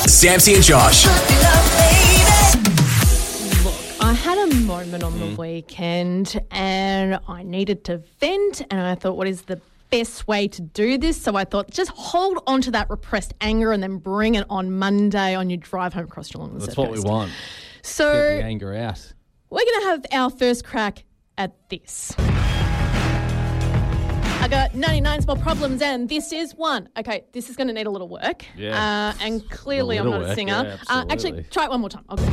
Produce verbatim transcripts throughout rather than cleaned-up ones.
Samsy and Josh. I had a moment on the weekend and I needed to vent, and I thought, what is the best way to do this? So I thought, just hold on to that repressed anger and then bring it on Monday on your drive home across Geelong. That's what we want. So Get the anger out. we're going to have our first crack at this. I got ninety-nine small problems and this is one. Okay, this is going to need a little work. Yeah. Uh, and clearly A I'm little not a work, singer. yeah, uh, actually, absolutely. try it one more time. I'll go.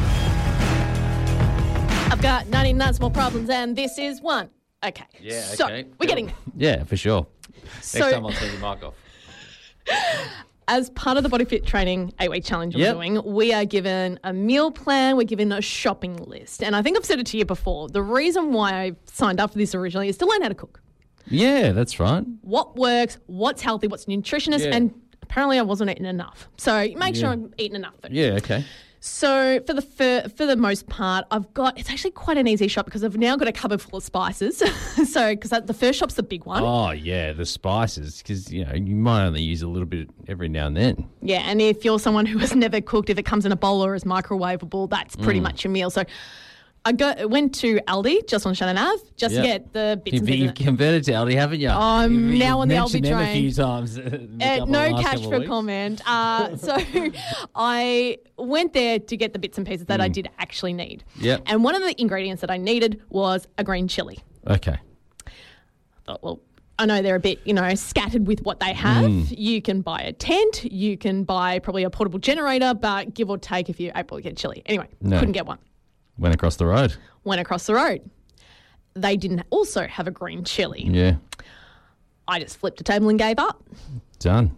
I've got ninety-nine small problems and this is one. Okay. Yeah, So, okay. we're getting there. Yeah, for sure. So, Next time I'll turn your mic off. as part of the Body Fit Training eight-week challenge Yep. we're doing, we are given a meal plan, we're given a shopping list. And I think I've said it to you before. The reason why I signed up for this originally is to learn how to cook. Yeah, that's right. What works, what's healthy, what's nutritious, Yeah. and apparently I wasn't eating enough. So make sure Yeah. I'm eating enough food. Yeah, okay. So for the for, for the most part, I've got, it's actually quite an easy shop because I've now got a cupboard full of spices. So because the first shop's the big one. Oh, yeah, the spices, because, you know, you might only use a little bit every now and then. Yeah, and if you're someone who has never cooked, if it comes in a bowl or is microwavable, that's pretty Mm. much your meal. So I go, went to Aldi, just on Shannon Ave, just Yep. to get the bits You've, and you've pieces. converted to Aldi, haven't you? I'm You've- now you've on the Aldi mentioned them train. a few times. uh, the Uh, couple- no last cash couple of for weeks. comment. Uh, so I went there to get the bits and pieces that I Mm. did actually need. Yep. And one of the ingredients that I needed was a green chili. Okay. I thought, well, I know they're a bit, you know, scattered with what they have. Mm. You can buy a tent, you can buy probably a portable generator, but give or take if you're able to get chili. Anyway, No. couldn't get one. Went across the road. Went across the road. They didn't also have a green chili. Yeah. I just flipped a table and gave up. Done.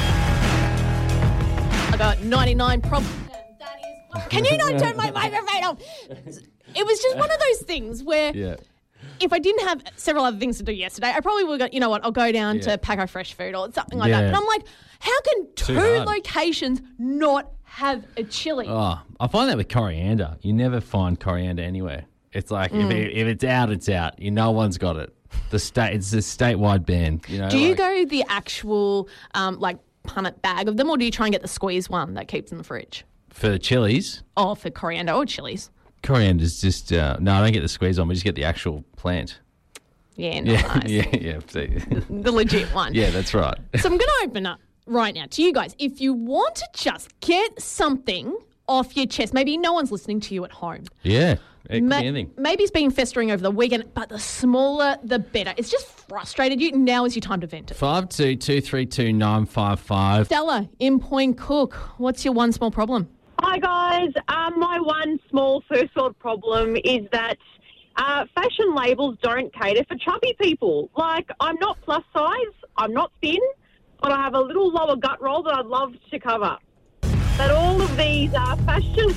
I got ninety-nine problems. Can you not turn my microphone off? It was just one of those things where Yeah. if I didn't have several other things to do yesterday, I probably would go, you know what, I'll go down Yeah. to Paco Fresh Food or something like that. Yeah. And I'm like, how can Too two hard. locations not have a chili? Oh, I find that with coriander. You never find coriander anywhere. It's like Mm. if, it, if it's out, it's out. You no one's got it. The state it's a statewide ban. You know. do you like- go the actual um, like punnet bag of them, or do you try and get the squeeze one that keeps in the fridge? for the chilies? Or for coriander or chilies? Coriander's just uh, no. I don't get the squeeze on. We just get the actual plant. Yeah, Yeah, nice. yeah, yeah. See. The legit one. Yeah, that's right. So I'm going to open up right now to you guys. If you want to just get something off your chest, maybe no one's listening to you at home. Yeah, it could Ma- be anything. Maybe it's been festering over the weekend, but the smaller, the better. It's just frustrated you. Now is your time to vent it. Five two two three two nine five five. Stella, in Point Cook, what's your one small problem? Hi guys, um, my one small first world problem is that uh, fashion labels don't cater for chubby people. Like, I'm not plus size, I'm not thin, but I have a little lower gut roll that I'd love to cover. But all of these are fashion...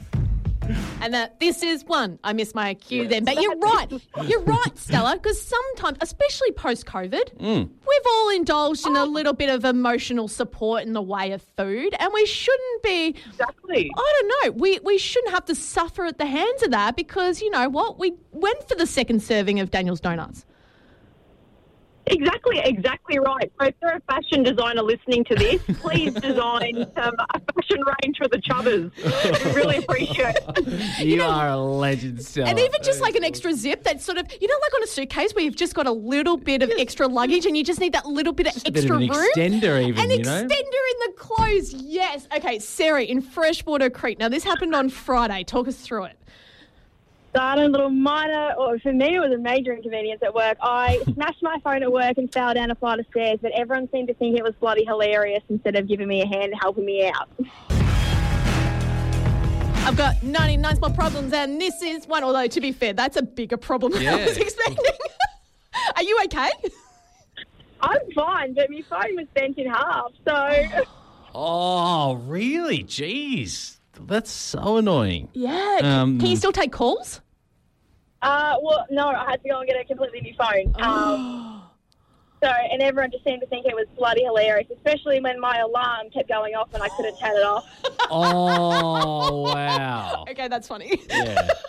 And that this is one. I missed my cue then. But you're right. You're right, Stella, because sometimes, especially post-COVID, we've all indulged in a little bit of emotional support in the way of food, and we shouldn't be... Exactly. I don't know. We we shouldn't have to suffer at the hands of that because, you know what, we went for the second serving of Daniel's Donuts. Exactly, exactly right. So if you're a fashion designer listening to this, please design um, a fashion range for the chubbers. We really appreciate it. You, are a legend, Stella. And even just like an extra zip that's sort of, you know, like on a suitcase where you've just got a little bit of extra luggage and you just need that little bit of a bit extra of an room. extender even, An you know? extender in the clothes, yes. Okay, Sarah in Freshwater Creek. Now, this happened on Friday. Talk us through it. So I had a little minor, or for me it was a major inconvenience at work. I smashed my phone at work and fell down a flight of stairs, but everyone seemed to think it was bloody hilarious instead of giving me a hand and helping me out. I've got ninety-nine small problems and this is one, although to be fair, that's a bigger problem than I Yeah. was expecting. Are you okay? I'm fine, but my phone was bent in half, so... Oh, really? Jeez. That's so annoying. Yeah. Um, Can you still take calls? Uh, well, no, I had to go and get a completely new phone. Um, so, and everyone just seemed to think it was bloody hilarious, especially when my alarm kept going off and I couldn't turn it off. Oh, wow. Okay, that's funny. Yeah.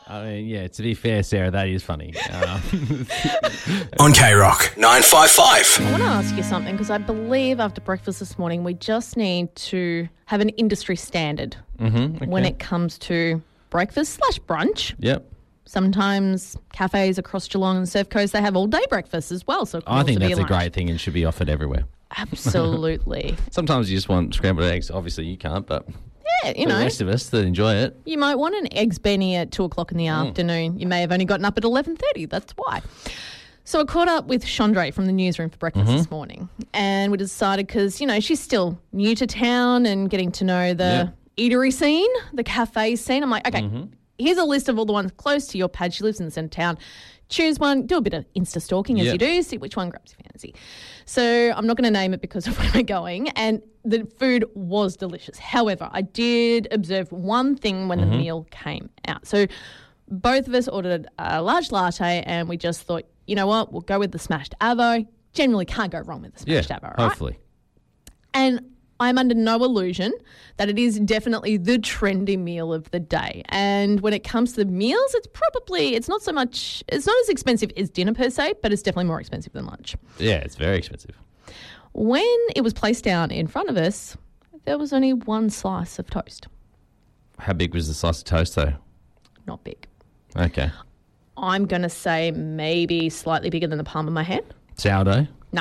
I mean, yeah, to be fair, Sarah, that is funny. Um, On K-Rock nine five five. I want to ask you something because I believe after breakfast this morning we just need to have an industry standard mm-hmm, okay. when it comes to breakfast slash brunch. Yep. Sometimes cafes across Geelong and Surf Coast, they have all-day breakfast as well. So it can I also think be that's a lunch. great thing and should be offered everywhere. Absolutely. Sometimes you just want scrambled eggs. Obviously, you can't, but Yeah, you for know. the rest of us that enjoy it. You might want an eggs benny at two o'clock in the Mm. afternoon. You may have only gotten up at eleven thirty. That's why. So I caught up with Chandra from the newsroom for breakfast Mm-hmm. this morning, and we decided because you know she's still new to town and getting to know the eatery scene, the cafe scene. I'm like, okay, Mm-hmm. here's a list of all the ones close to your pad. She lives in the centre of town. Choose one, do a bit of Insta stalking as Yep. you do, see which one grabs your fancy. So I'm not going to name it because of where we're going, and the food was delicious. However, I did observe one thing when Mm-hmm. the meal came out. So both of us ordered a large latte, and we just thought, you know what, we'll go with the smashed avo. Generally can't go wrong with the Yeah, smashed avo, right? hopefully. And I'm under no illusion that it is definitely the trendy meal of the day. And when it comes to the meals, it's probably, it's not so much, it's not as expensive as dinner per se, but it's definitely more expensive than lunch. Yeah, it's very expensive. When it was placed down in front of us, there was only one slice of toast. How big was the slice of toast, though? Not big. Okay. I'm going to say maybe slightly bigger than the palm of my hand. Sourdough? No.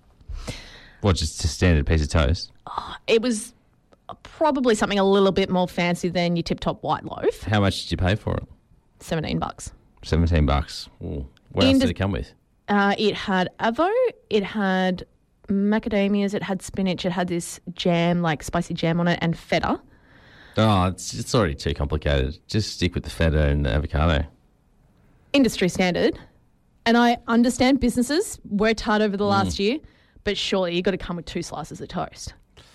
What, just a standard piece of toast? It was probably something a little bit more fancy than your tip-top white loaf. How much did you pay for it? seventeen bucks. seventeen bucks. Ooh. What else In did the- it come with? Uh, it had avo, it had macadamias, it had spinach, it had this jam, like spicy jam on it, and feta. Oh, it's, it's already too complicated. Just stick with the feta and the avocado. Industry standard. And I understand businesses worked hard over the last year, but surely you've got to come with two slices of toast.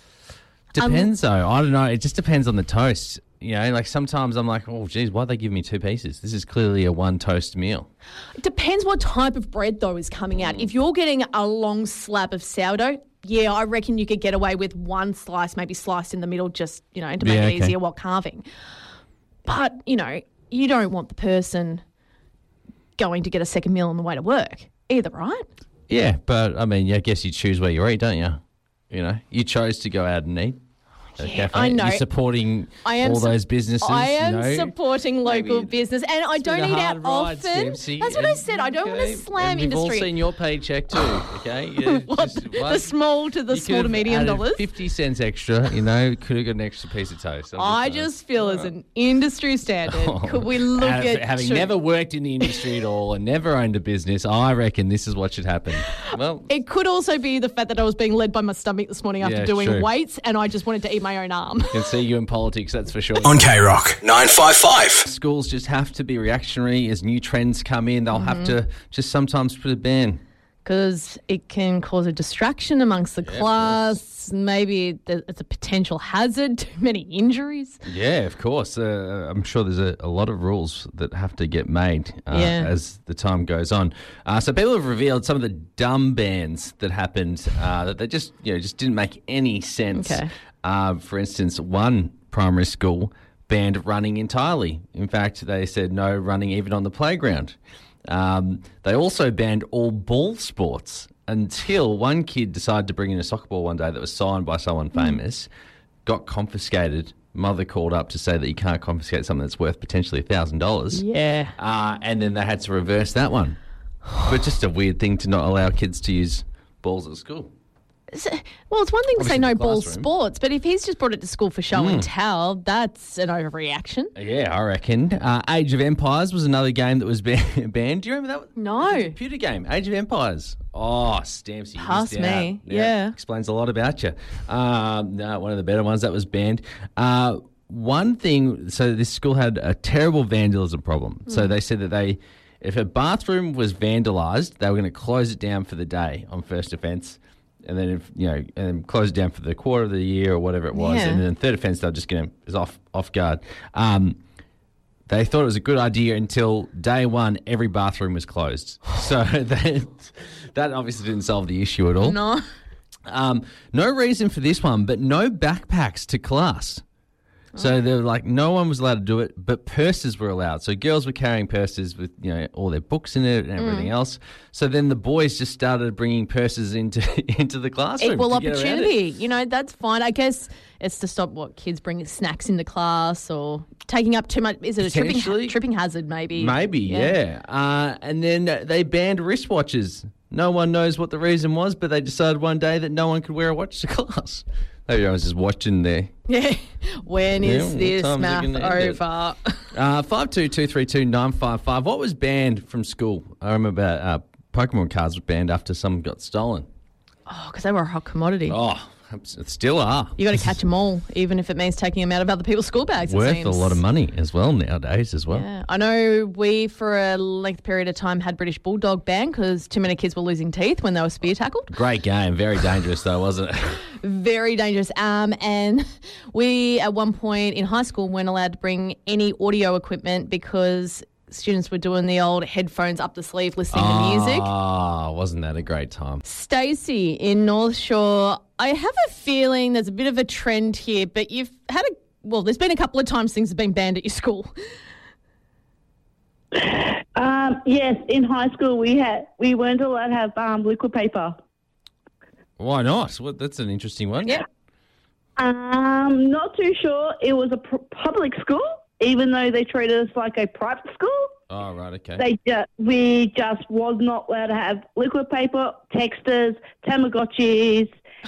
Depends, though. I don't know. It just depends on the toast. You know, like sometimes I'm like, oh, geez, why'd they give me two pieces? This is clearly a one toast meal. It depends what type of bread, though, is coming out. If you're getting a long slab of sourdough, yeah, I reckon you could get away with one slice, maybe sliced in the middle, just, you know, to make Yeah, it okay. easier while carving. But, you know, you don't want the person going to get a second meal on the way to work either, right? Yeah, but I mean, yeah, I guess you choose where you eat, don't you? You know, you chose to go out and eat. at a Yeah, cafe. I know. You're supporting I am all su- those businesses. I am you know? supporting local Maybe business, and I It's been don't a eat hard out ride, often. Dempsey, That's what I and- said. I don't want okay, to slam and we've industry. all seen your paycheck too, okay? Yeah, What, just the one- small to the you small could to have medium added dollars? fifty cents extra, you know, could have got an extra piece of toast. I'm I saying. just feel as an industry standard, Oh, could we look Have- at having should- never worked in the industry at all and never owned a business, I reckon this is what should happen. Well, It could also be the fact that I was being led by my stomach this morning after Yeah, doing true. weights, and I just wanted to eat my own arm. can see you in politics, that's for sure. On K-Rock nine five five. Schools just have to be reactionary as new trends come in. They'll have to just sometimes put a ban. Because it can cause a distraction amongst the class. Maybe th- it's a potential hazard, too many injuries. Yeah, of course. Uh, I'm sure there's a, a lot of rules that have to get made uh, Yeah. as the time goes on. Uh, so people have revealed some of the dumb bans that happened uh, that they just you know just didn't make any sense. Okay. Uh, for instance, one primary school banned running entirely. In fact, they said no running even on the playground. Um, they also banned all ball sports until one kid decided to bring in a soccer ball one day that was signed by someone famous, got confiscated. Mother called up to say that you can't confiscate something that's worth potentially one thousand dollars. Yeah. Uh, and then they had to reverse that one. But just a weird thing to not allow kids to use balls at school. So- well, it's one thing to say Obviously no the ball classroom. sports, but if he's just brought it to school for show and tell, that's an overreaction. Yeah, I reckon. Uh, Age of Empires was another game that was ban- banned. Do you remember that? No. It was a computer game, Age of Empires. Oh, Stampsy. you Pass missed me, out. yeah. Explains a lot about you. Um, no, one of the better ones that was banned. Uh, one thing, so this school had a terrible vandalism problem. So they said that they, if a bathroom was vandalised, they were going to close it down for the day on first offence. And then, if you know, and then close it down for the quarter of the year or whatever it was. Yeah. And then third offence, they're just going to, is off, off guard. Um, They thought it was a good idea until day one, every bathroom was closed. So that, that obviously didn't solve the issue at all. No. Um, no reason for this one, but no backpacks to class. So they were like, no one was allowed to do it, but purses were allowed. So girls were carrying purses with, you know, all their books in it and everything Mm. else. So then the boys just started bringing purses into into the classroom. Equal to get around it. opportunity. You know, that's fine. I guess it's to stop what kids bring snacks into class or taking up too much. Is it a tripping, Potentially. tripping hazard maybe? Maybe, yeah. Uh, and then they banned wristwatches. No one knows what the reason was, but they decided one day that no one could wear a watch to class. Maybe I was just watching there. Yeah. When Yeah, is what this time's it math gonna end at? over? Uh, five two two three two nine five five. What was banned from school? I remember uh, Pokemon cards were banned after some got stolen. Oh, because they were a hot commodity. Oh, still are. You got to catch them all, even if it means taking them out of other people's school bags. It Worth seems. a lot of money as well nowadays as well. Yeah. I know we, for a length period of time, had British Bulldog banned because too many kids were losing teeth when they were spear tackled. Great game. Very dangerous though, wasn't it? Very dangerous. Um, and we, at one point in high school, weren't allowed to bring any audio equipment because students were doing the old headphones up the sleeve listening to music. Ah, wasn't that a great time? Stacey in North Shore, I have a feeling there's a bit of a trend here, but you've had a, well, there's been a couple of times things have been banned at your school. Um, yes, in high school we had we weren't allowed to have um, liquid paper. Why not? Well, that's an interesting one. Yeah. Um, not too sure. It was a pr- public school, even though they treated us like a private school. Oh, right, okay. They just we just was not allowed to have liquid paper, texters, Tamagotchis,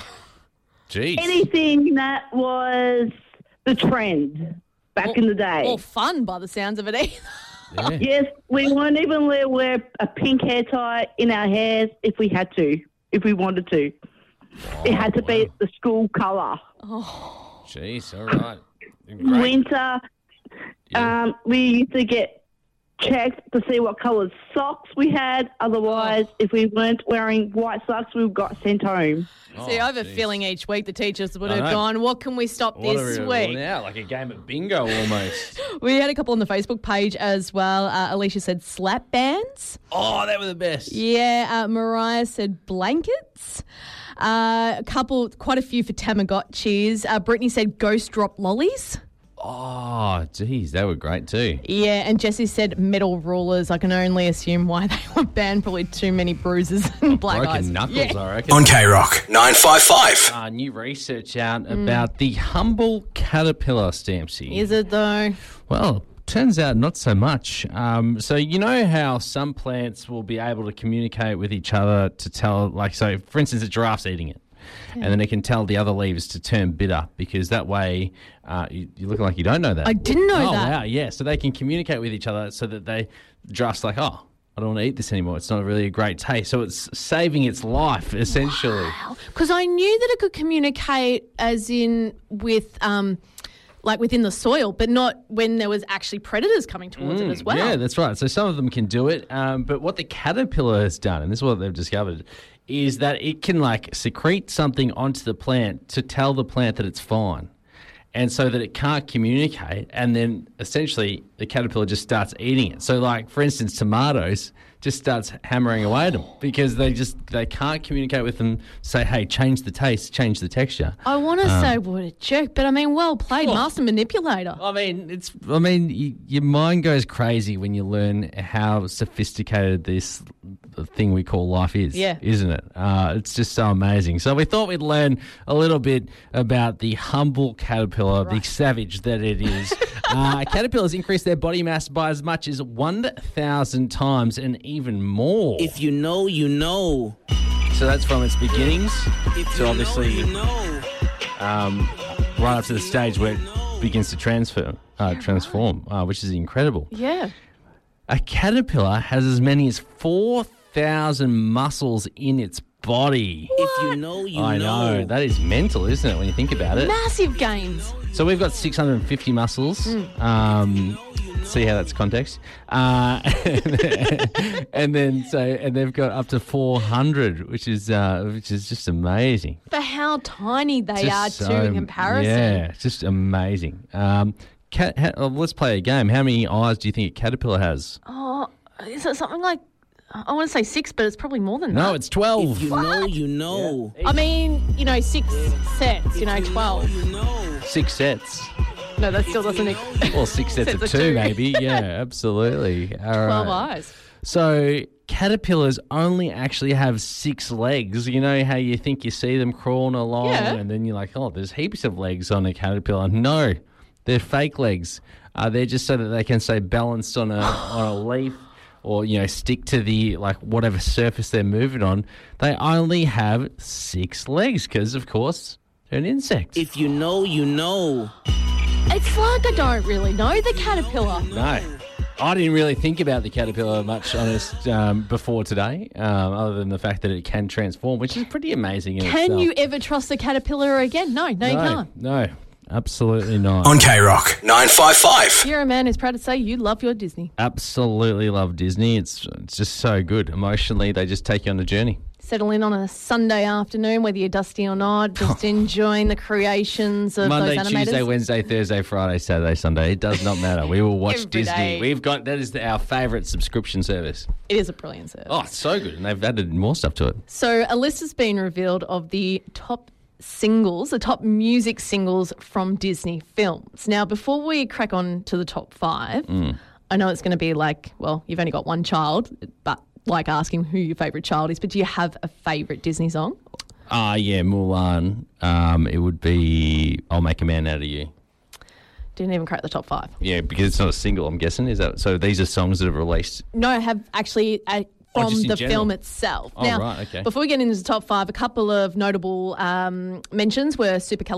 Jeez. anything that was the trend back in the day. Or fun by the sounds of it either. Yeah. Yes, we weren't even allowed to wear a pink hair tie in our hairs if we had to, if we wanted to. It had to be the school colour. Jeez, all right. Great. Winter, Yeah. um, we used to get checked to see what coloured socks we had. Otherwise, if we weren't wearing white socks, we got sent home. Oh, See, I have a geez. feeling each week the teachers would I have know. gone, what can we stop What this are we week? now? Like a game of bingo almost. We had a couple on the Facebook page as well. Uh, Alicia said slap bands. Oh, they were the best. Yeah, uh, Mariah said blankets. Uh, a couple, quite a few for Tamagotchis. Uh, Brittany said ghost drop lollies. Oh, geez, they were great too. Yeah, and Jessie said metal rulers. I can only assume why they were banned. Probably too many bruises and black Broken eyes. knuckles, Yeah. I reckon. On K Rock nine five five. Uh, new research out about the humble caterpillar, Stampsy. Is it though? Well, turns out not so much. Um, so you know how some plants will be able to communicate with each other to tell, like, so for instance, a giraffe's eating it. And then it can tell the other leaves to turn bitter because that way uh, you, you look like you don't know that. I didn't know oh, that. wow, yeah. So they can communicate with each other so that they, giraffe's like, oh, I don't want to eat this anymore. It's not really a great taste. So it's saving its life, essentially. Because I knew that it could communicate as in with, um, like within the soil, but not when there was actually predators coming towards it as well. Yeah, that's right. So some of them can do it. Um, but what the caterpillar has done, and this is what they've discovered, is that it can like secrete something onto the plant to tell the plant that it's fine. And so that it can't communicate, and then essentially the caterpillar just starts eating it. So, like, for instance, tomatoes just starts hammering away at them because they just they can't communicate with them, say, hey, change the taste, change the texture. I want to say what a jerk, but I mean, well played, Oh. master manipulator. I mean, it's. I mean, y your mind goes crazy when you learn how sophisticated this thing we call life is. Yeah. Isn't it? Uh, it's just so amazing. So we thought we'd learn a little bit about the humble caterpillar, the savage that it is. uh, caterpillars increase their body mass by as much as one thousand times and even more. If you know, you know. So that's from its beginnings. If So you obviously, know, you know. um, right up to the stage where it begins to transfer, uh, transform, uh, which is incredible. Yeah. A caterpillar has as many as four thousand muscles in its body. If you know, you I know. know. That is mental, isn't it, when you think about it? Massive gains. So we've got six hundred fifty muscles. Um, see how that's context. Uh, and then so and they've got up to four hundred, which is uh, which is just amazing. For how tiny they are Just too so- in comparison. Yeah, it's just amazing. Um, cat, ha, uh, let's play a game. How many eyes do you think a caterpillar has? Oh, is it something like, I want to say six, but it's probably more than that. No, it's twelve. If you know, you know. I mean, you know, six sets, you know, twelve. You know. Six sets. No, that still doesn't exist. Or six sets, Sets of of two, two. maybe. Yeah, absolutely. All Twelve right. eyes. So caterpillars only actually have six legs. You know how you think you see them crawling along Yeah. and then you're like, oh, there's heaps of legs on a caterpillar. No, they're fake legs. Uh, they're just so that they can stay balanced on a on a leaf or, you know, stick to the, like, whatever surface they're moving on. They only have six legs because, of course, they're an insect. If you know, you know. It's like I don't really know the caterpillar. No. I didn't really think about the caterpillar much, honest, um, before today, um, other than the fact that it can transform, which is pretty amazing in Can itself. you ever trust the caterpillar again? No, no, you No, can't. no, absolutely not. On K Rock nine five five. You're a man who's proud to say you love your Disney. Absolutely love Disney. It's it's just so good. Emotionally, they just take you on a journey. Settle in on a Sunday afternoon, whether you're dusty or not, just enjoying the creations of Monday, those animators. Tuesday, Wednesday, Thursday, Friday, Saturday, Sunday. It does not matter. We will watch Every Disney. day. We've got that is the, our favourite subscription service. It is a brilliant service. Oh, it's so good, and they've added more stuff to it. So a list has been revealed of the top singles, the top music singles from Disney films. Now, before we crack on to the top five, Mm. I know it's going to be like, well, you've only got one child, but like asking who your favourite child is, but do you have a favourite Disney song? Ah, yeah, Mulan. Um, it would be "I'll Make a Man Out of You." Didn't even crack the top five. Yeah, because it's not a single. I'm guessing is that so? These are songs that have released. No, I have actually uh, from Oh, just in the general? film itself. Oh, now, right, okay. before we get into the top five, a couple of notable um, mentions were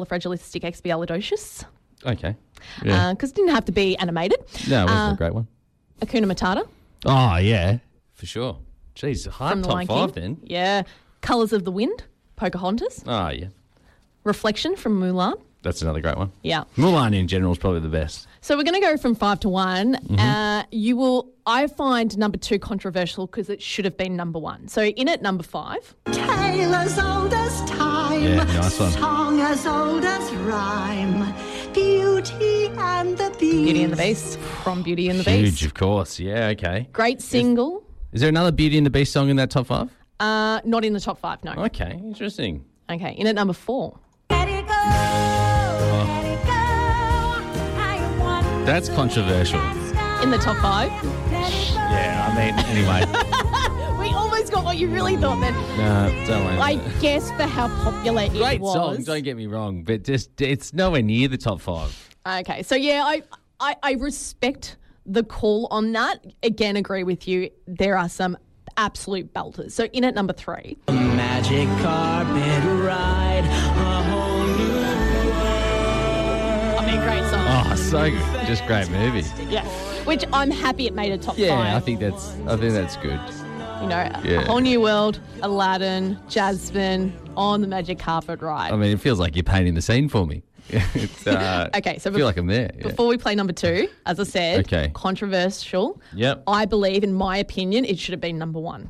Supercalifragilisticexpialidocious, Okay. Yeah. because it didn't have to be animated. no, it wasn't uh, a great one. Hakuna Matata Oh yeah, for sure. Jeez, hard from The top Lion five King. then. Yeah. Colours of the Wind, Pocahontas. Oh yeah, Reflection from Mulan. that's another great one. Yeah. Mulan in general is probably the best. So we're going to go from five to one. Mm-hmm. Uh, you will, I find number two controversial because it should have been number one. So in at number five, Tale as old as time, Yeah, nice one. song as old as rhyme, Beauty and the Beast. Beauty and the Beast from Beauty and the Huge, Beast. of course. Yeah, okay. Great single. Is there another Beauty and the Beast song in that top five? Uh, not in the top five, no. Okay, interesting. Okay, in at number four. Let it go, let it go. I wonder That's controversial. In the top five. Yeah, I mean, anyway. We almost got what you really thought then. No, don't worry. I about it. guess for how popular it Great was. song, don't get me wrong, but just it's nowhere near the top five. Okay, so yeah, I, I, I respect the call on that. Again, agree with you. There are some absolute belters. So in at number three. Magic carpet ride, a whole new world. I mean, great song. Oh, so good. Just great movie. Yeah. Which I'm happy it made a top Yeah, five. I think that's I think that's good. You know, Yeah. A Whole New World, Aladdin, Jasmine, On the Magic Carpet Ride. I mean, it feels like you're painting the scene for me. it's, uh, Okay, so I feel bef- like I'm there. Yeah. Before we play number two, as I said, Okay. controversial. Yep. I believe, in my opinion, it should have been number one.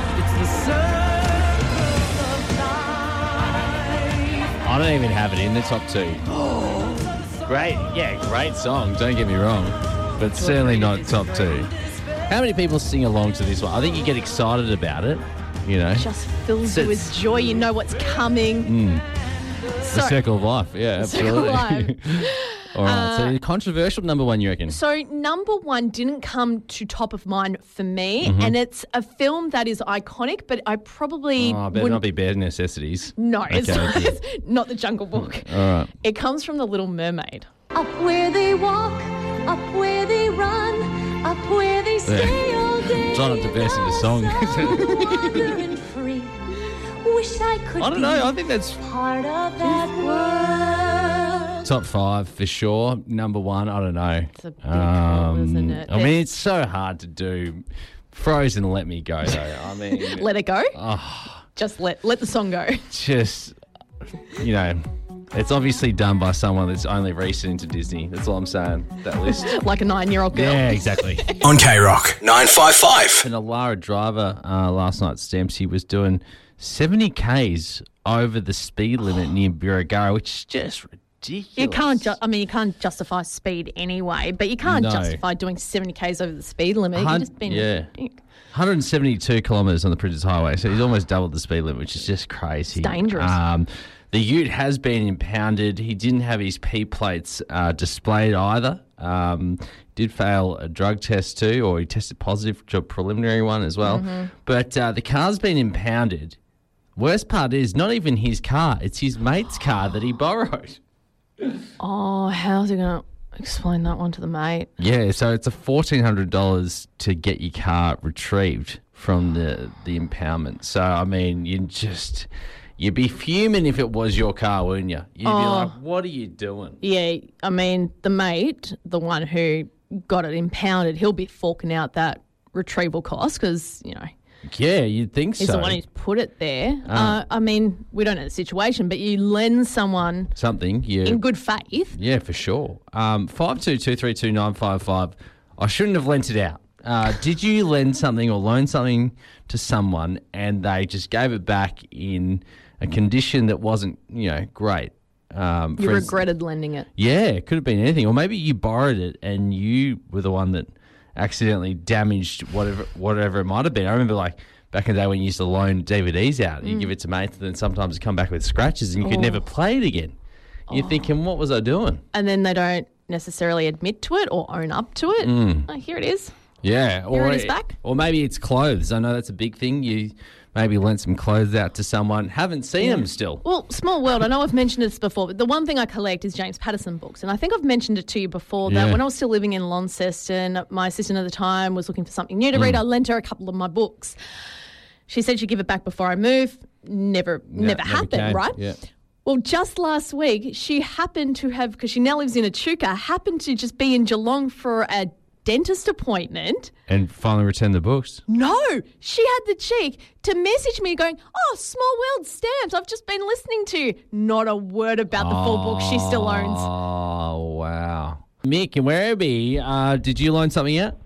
I don't even have it in the top two. Great, yeah, great song. Don't get me wrong, but certainly not top two. How many people sing along to this one? I think you get excited about it. You know, Just fills So you with it's- joy. You know what's coming. the So, circle of life. Yeah, Circle of absolutely. All right, so controversial number one, you reckon? so number one didn't come to top of mind for me, Mm-hmm. and it's a film that is iconic, but I probably Oh, better wouldn't. not be bare necessities. No, it's, Okay, not, good. it's not the Jungle Book. All right. It comes from The Little Mermaid. Up where they walk, up where they run, up where they stay all day. Try not to burst into song. Wandering free. Wish I could I don't know. I think that's be part of that world. top five for sure. Number one, I don't know. It's a big call, isn't it? I mean, it's so hard to do. Frozen, let me go though. I mean, Let it go. Oh. Just let let the song go. just you know, it's obviously done by someone that's only recent into Disney. That's all I'm saying. That list. Like a nine-year-old girl. Yeah, exactly. On K Rock nine five five. And Alara Driver uh, last night, Stamps, he was doing seventy kays over the speed limit near Birregurra, which is just ridiculous. You can't. Ju- I mean, you can't justify speed anyway, but you can't No. justify doing seventy k's over the speed limit. Hun- You've just been. yeah. one hundred seventy-two kilometres on the Princess Highway, so he's almost doubled the speed limit, which is just crazy. It's dangerous. Um, The ute has been impounded. He didn't have his P plates uh, displayed either. Um, did fail a drug test too, or he tested positive to a preliminary one as well. Mm-hmm. But uh, the car's been impounded. Worst part is not even his car. It's his mate's car that he borrowed. Oh, how's he going to explain that one to the mate? Yeah, so it's a fourteen hundred dollars to get your car retrieved from the, the impoundment. So, I mean, you just... You'd be fuming if it was your car, wouldn't you? You'd Oh. be like, what are you doing? Yeah, I mean, the mate, the one who got it impounded, he'll be forking out that retrieval cost because, you know, Yeah, you'd think he's so. the one who's put it there. Ah. Uh, I mean, we don't know the situation, but you lend someone Something, yeah. in good faith. Yeah, for sure. Um, five two two three two nine five five. I shouldn't have lent it out. Uh, did you lend something or loan something to someone and they just gave it back in a condition that wasn't, you know, great? Um, You for instance- regretted lending it. Yeah, it could have been anything. Or maybe you borrowed it and you were the one that accidentally damaged whatever whatever it might have been. I remember like back in the day when you used to loan D V Ds out, you give it to mates and then sometimes it come back with scratches and you could Oh. never play it again. You're thinking, what was I doing? And then they don't necessarily admit to it or own up to it. Mm. Oh, here it is. Yeah. Here Or it is back. Or maybe it's clothes. I know that's a big thing. You maybe lent some clothes out to someone, haven't seen them still. Well, small world. I know I've mentioned this before, but the one thing I collect is James Patterson books. And I think I've mentioned it to you before that Yeah. when I was still living in Launceston, my assistant at the time was looking for something new to Mm. read. I lent her a couple of my books. She said she'd give it back before I move. Never, No, never never happened, came. right? Yeah. Well, just last week, she happened to have, because she now lives in Echuca, happened to just be in Geelong for a dentist appointment. And finally return the books. No, she had the cheek to message me going, oh, Small World stamps, I've just been listening to. Not a word about the full book she still owns. Oh, wow. Mick in Werribee, uh, did you loan something out?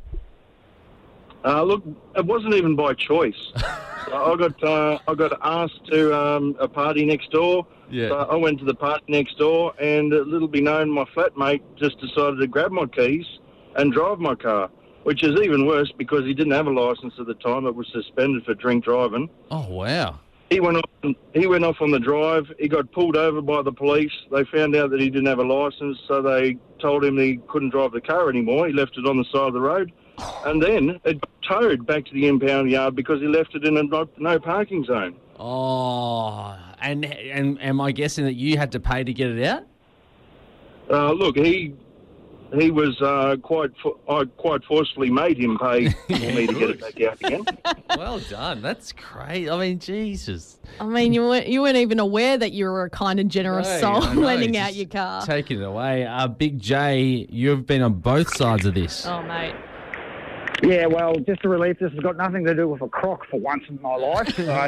Uh, look, it wasn't even by choice. I got uh, I got asked to um, a party next door. Yeah. So I went to the party next door, and little be known, my flatmate just decided to grab my keys and drive my car, which is even worse because he didn't have a licence at the time. It was suspended for drink driving. Oh, wow. He went off. He went off on the drive. He got pulled over by the police. They found out that he didn't have a licence, so they told him he couldn't drive the car anymore. He left it on the side of the road, and then it got towed back to the impound yard because he left it in a no, no parking zone. Oh, and, and am I guessing that you had to pay to get it out? Uh, look, he he was uh, quite. Fo- I quite forcefully made him pay for me to get it back out again. Well done. That's great. I mean, Jesus. I mean, you weren't, you weren't even aware that you were a kind and generous No, soul I know, lending just out your car. Taking it away. Uh, Big J, you've been on both sides of this. Oh, mate. Yeah, well, just to relieve, this has got nothing to do with a croc for once in my life. So.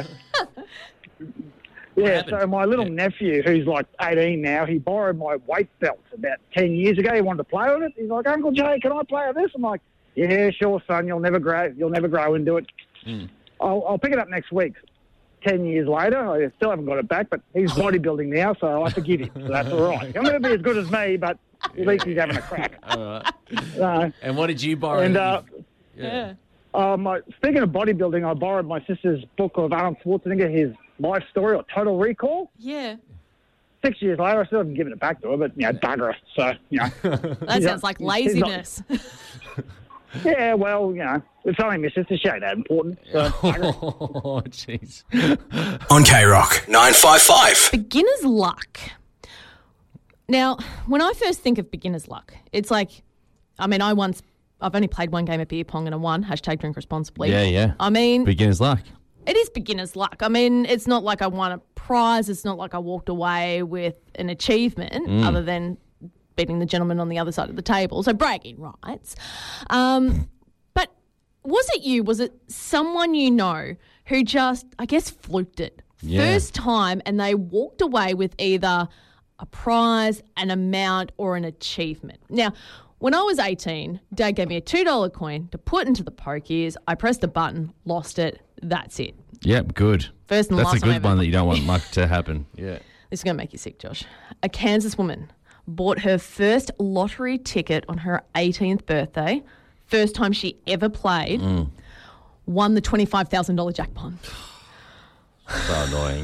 Yeah, so my little nephew, who's like eighteen now, he borrowed my weight belt about ten years ago. He wanted to play with it. He's like, Uncle Jay, can I play with this? I'm like, yeah, sure, son. You'll never grow. You'll never grow into it. Mm. I'll, I'll pick it up next week. Ten years later, I still haven't got it back, but he's bodybuilding now, so I forgive him. So that's all right. He'll never be as good as me, but at least he's having a crack. All right. Uh, And what did you borrow? and uh, yeah. uh, my, speaking of bodybuilding, I borrowed my sister's book of Arnold Schwarzenegger, his life story, or Total Recall. Yeah. Six years later, I still haven't given it back to her, but, you know, bugger her. So, you know. That sounds like laziness. Yeah, well, you know, it's only my sister. She ain't that important. So, oh, jeez. On K Rock nine five five. Beginner's luck. Now, when I first think of beginner's luck, it's like, I mean, I once, I've only played one game of beer pong and I won. Hashtag drink responsibly. Yeah, yeah. I mean, Beginner's luck. it is beginner's luck. I mean, it's not like I won a prize. It's not like I walked away with an achievement Mm. other than beating the gentleman on the other side of the table. So bragging rights. Um, but was it you? Was it someone you know who just, I guess, fluked it? Yeah. First time and they walked away with either a prize, an amount or an achievement. Now, when I was eighteen, Dad gave me a two dollar coin to put into the pokies. I pressed the button, lost it. That's it. Yep, good. First and That's last a time I good ever- one that you don't want much to happen. Yeah. This is going to make you sick, Josh. A Kansas woman bought her first lottery ticket on her eighteenth birthday, first time she ever played, Mm. won the twenty-five thousand dollars jackpot. So annoying.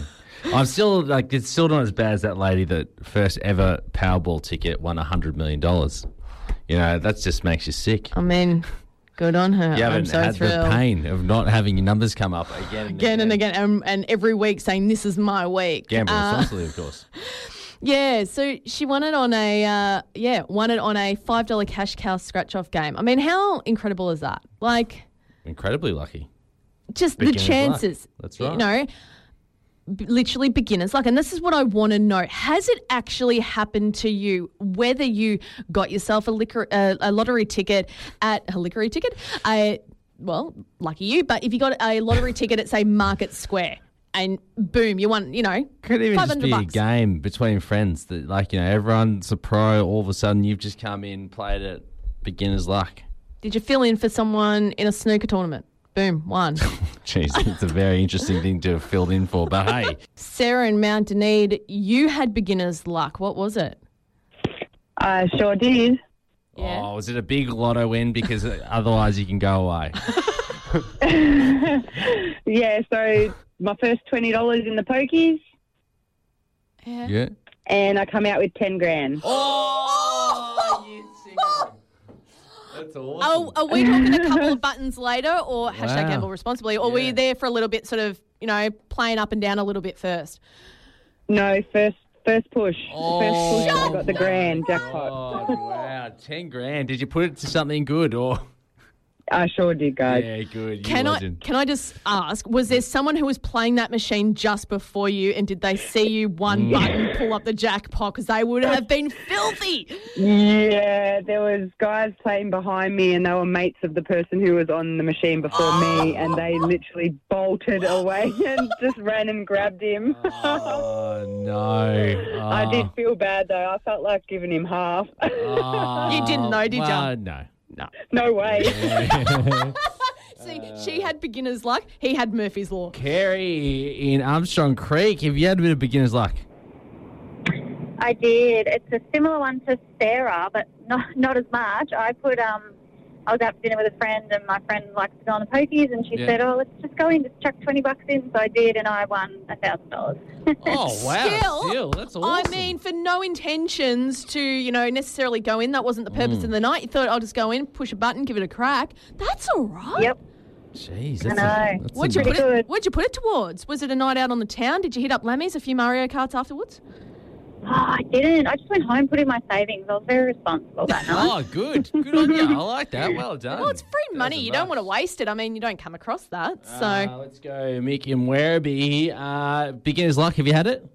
I'm still like it's still not as bad as that lady that first ever Powerball ticket won a hundred million dollars. You know, that just makes you sick. I mean, good on her. You I'm haven't so had thrilled. the pain of not having your numbers come up again and Again and again, and, and every week saying, this is my week. Gamble Uh, responsibly, of course. Yeah, so she won it on a uh, yeah won it on a five dollar cash cow scratch off game. I mean, how incredible is that? Like, Incredibly lucky. just Beginner's the chances. luck. That's right. You know, b- literally beginner's luck. And this is what I want to know: has it actually happened to you? Whether you got yourself a liquor, uh, a lottery ticket at a lottery ticket, a well, lucky you. But if you got a lottery ticket at say Market Square. And boom, you won, you know, Could even five just hundred be bucks. a game between friends that, like, you know, everyone's a pro. All of a sudden, you've just come in, played it, beginner's luck. Did you fill in for someone in a snooker tournament? Boom, won. Jeez, it's a very interesting thing to have filled in for. But hey, Sarah in Mount Dunedin, you had beginner's luck. What was it? I sure did. Yeah. oh, was it a big lotto win? Because otherwise, you can go away. Yeah, so my first twenty dollars in the pokies, Yeah. Yeah. and I come out with ten grand. Oh, you single. That's awesome. Are, are we talking a couple of buttons later or hashtag Wow. gamble responsibly? Or were Yeah. you there for a little bit, sort of, you know, playing up and down a little bit first? No, first first push. Oh. First push, I got the grand jackpot. Oh, wow. ten grand. Did you put it to something good or? I sure did, guys. Yeah, good. You Can I legend. can I just ask, was there someone who was playing that machine just before you and did they see you one button pull up the jackpot? Because they would have been filthy. Yeah, there was guys playing behind me, and they were mates of the person who was on the machine before me, and they literally bolted away and just ran and grabbed him. Oh, no. Oh. I did feel bad though. I felt like giving him half. Oh, You didn't know, did ya? well, no. No. No way. See, she had beginner's luck. He had Murphy's Law. Carrie in Armstrong Creek, have you had a bit of beginner's luck? I did. It's a similar one to Sarah, but not not as much. I put um, I was out for dinner with a friend, and my friend likes to go on the pokies, and she Yeah. said, "Oh, let's just go in, just chuck twenty bucks in." So I did, and I won a thousand dollars. Oh, wow. Still, Still, that's I awesome. mean, for no intentions to, you know, necessarily go in. That wasn't the purpose Mm. of the night. You thought, I'll just go in, push a button, give it a crack. That's all right. Yep. Jeez, I that's know. a, that's What'd a you nice- put it? What'd you put it towards? Was it a night out on the town? Did you hit up Lemmy's, a few Mario Karts afterwards? Oh, I didn't. I just went home, put in my savings. I was very responsible that night. Oh, good. Good on you. I like that. Well done. Well, it's free money. Thousand You don't bucks. want to waste it. I mean, you don't come across that. So, Uh, let's go, Mick in Werribee. Uh, beginner's luck, have you had it?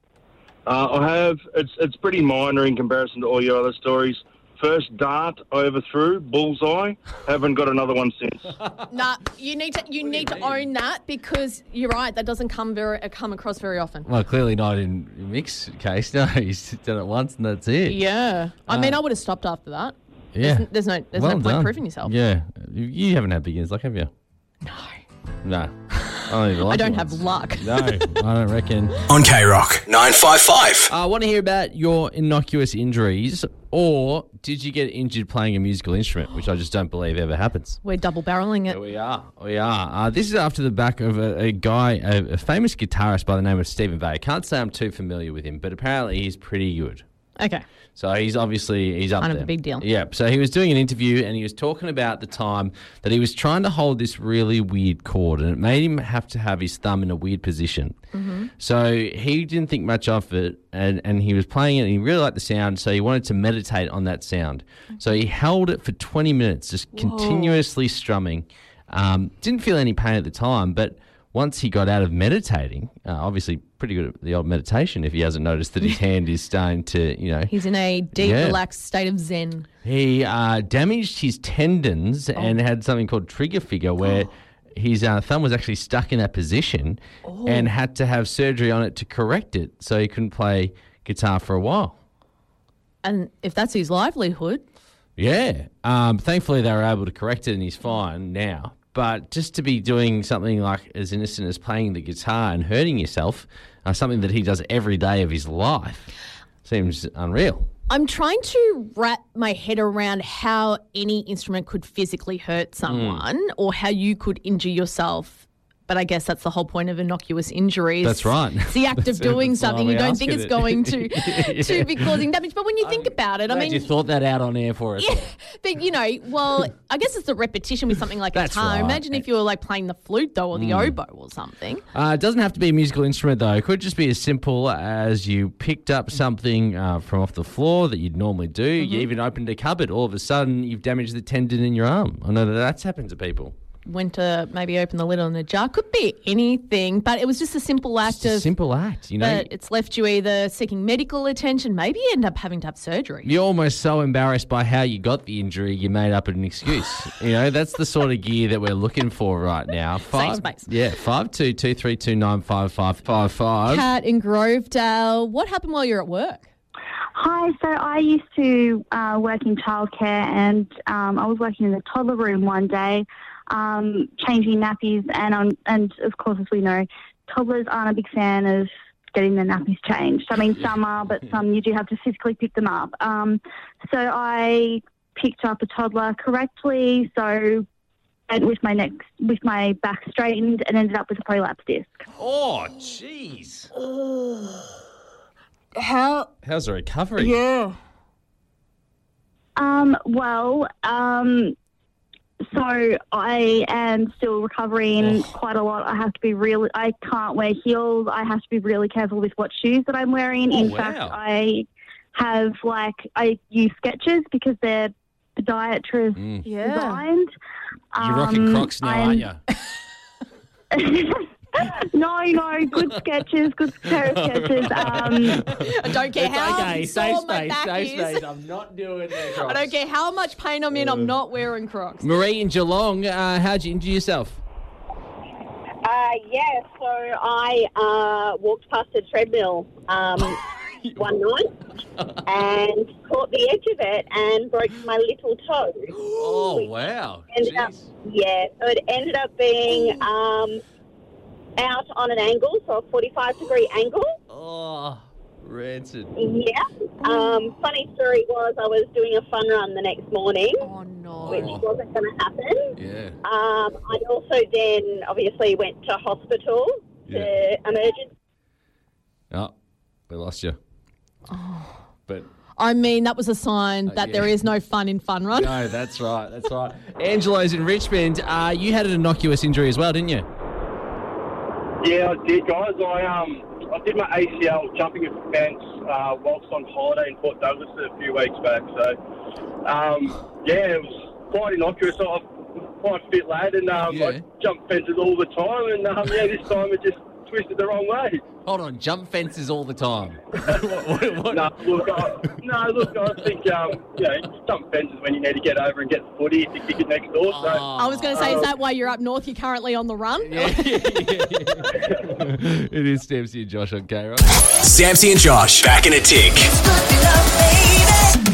Uh, I have. It's it's pretty minor in comparison to all your other stories. First dart I overthrew, bullseye. Haven't got another one since. nah, you need to you need to own that because you're right. That doesn't come very uh, come across very often. Well, clearly not in Mick's case. No, he's done it once and that's it. Yeah, I Uh, mean, I would have stopped after that. Yeah. There's, there's no there's Well no point done. proving yourself. Yeah. You- You haven't had beginners luck, have you? No. No. I don't, I don't have luck. No, I don't reckon. On K Rock nine five five. I want to hear about your innocuous injuries, or did you get injured playing a musical instrument, which I just don't believe ever happens. We're double barreling it. Here we are. We are. Uh, this is after the back of a, a guy, a, a famous guitarist by the name of Stephen Vai. I can't say I'm too familiar with him, but apparently he's pretty good. Okay. So he's obviously, he's up Kind of there. a big deal. Yeah. So he was doing an interview and he was talking about the time that he was trying to hold this really weird chord and it made him have to have his thumb in a weird position. Mm-hmm. So he didn't think much of it and, and he was playing it and he really liked the sound, so he wanted to meditate on that sound. So he held it for twenty minutes, just Whoa. continuously strumming. Um, didn't feel any pain at the time, but once he got out of meditating, uh, obviously pretty good at the old meditation if he hasn't noticed that his hand is starting to, you know. He's in a deep, Yeah. relaxed state of zen. He uh, damaged his tendons Oh. and had something called trigger figure where his uh, thumb was actually stuck in that position Oh. and had to have surgery on it to correct it so he couldn't play guitar for a while. And if that's his livelihood, Yeah. Um, thankfully, they were able to correct it and he's fine now. But just to be doing something like as innocent as playing the guitar and hurting yourself, uh, something that he does every day of his life, seems unreal. I'm trying to wrap my head around how any instrument could physically hurt someone or how you could injure yourself But I guess that's the whole point of innocuous injuries. That's right. It's the act of That's- doing that's why something we you don't ask think it. it's going to Yeah. to be causing damage. But when you think about it, I Glad mean, you thought that out on air for us. yeah, but you know, well, I guess it's the repetition with something like That's a guitar. right. Imagine if you were like playing the flute though, or the Mm. oboe or something. Uh, it doesn't have to be a musical instrument, though. It could just be as simple as you picked up something uh, from off the floor that you'd normally do. Mm-hmm. You even opened a cupboard. All of a sudden, you've damaged the tendon in your arm. I know that that's happened to people. Went to maybe open the lid on a jar. Could be anything, but it was just a simple act It's a of. simple act, you know. But it's left you either seeking medical attention, maybe you end up having to have surgery. You're almost so embarrassed by how you got the injury, you made up an excuse. You know, that's the sort of gear that we're looking for right now. Five, space. Yeah, five two two three two nine five five five five. Kat in Grovedale, what happened while you're at work? Hi, so I used to uh, work in childcare, and um, I was working in the toddler room one day, um, changing nappies, and um, and of course, as we know, toddlers aren't a big fan of getting their nappies changed. I mean, some are, but some you do have to physically pick them up. Um, so I picked up a toddler correctly, so and with my neck, with my back straightened, and ended up with a prolapse disc. Oh, jeez. How? How's the recovery? Yeah. Um, well, um, so I am still recovering quite a lot. I have to be really, I can't wear heels. I have to be really careful with what shoes that I'm wearing. Oh, In wow. fact, I have like, I use Skechers because they're podiatrist Mm. Yeah. designed. You're rocking Um, Crocs now, I'm- aren't you? no, no, good Skechers, good pair of Skechers. Um, I don't care It's how okay, sore safe my space, back safe is. space. I'm not doing the Crocs. I don't care how much pain I'm in, I'm not wearing Crocs. Marie in Geelong, uh, how'd you injure yourself? Uh, yeah, so I uh, walked past a treadmill um, one night and caught the edge of it and broke my little toe. Oh, wow. Ended up, yeah, so it ended up being um, out on an angle, so a forty-five degree angle. Oh, rancid. Yeah. Um, funny story was I was doing a fun run the next morning, oh, no. which wasn't going to happen. Yeah. Um, I also then obviously went to hospital to Yeah. emergency. Oh, we lost you. But I mean, that was a sign that Uh, yeah. there is no fun in Fun Run. no, that's right. That's right. Angelo's in Richmond. Uh, you had an innocuous injury as well, didn't you? Yeah, I did, guys. I um, I did my A C L jumping a fence uh, whilst on holiday in Port Douglas a few weeks back. So, um, yeah, it was quite innocuous. I was quite a fit lad, and um, Yeah. I jump fences all the time. And um, yeah, this time it just twisted the wrong way. Hold on, jump fences all the time. No, look, I, no, look, I think um, you know, jump fences when you need to get over and get the footy if you kick it next door. So, I was going to say, is that why you're up north? You're currently on the run? It is Stampsy and Josh on K-Rock. Stampsy and Josh, back in a tick. Puppy love, baby.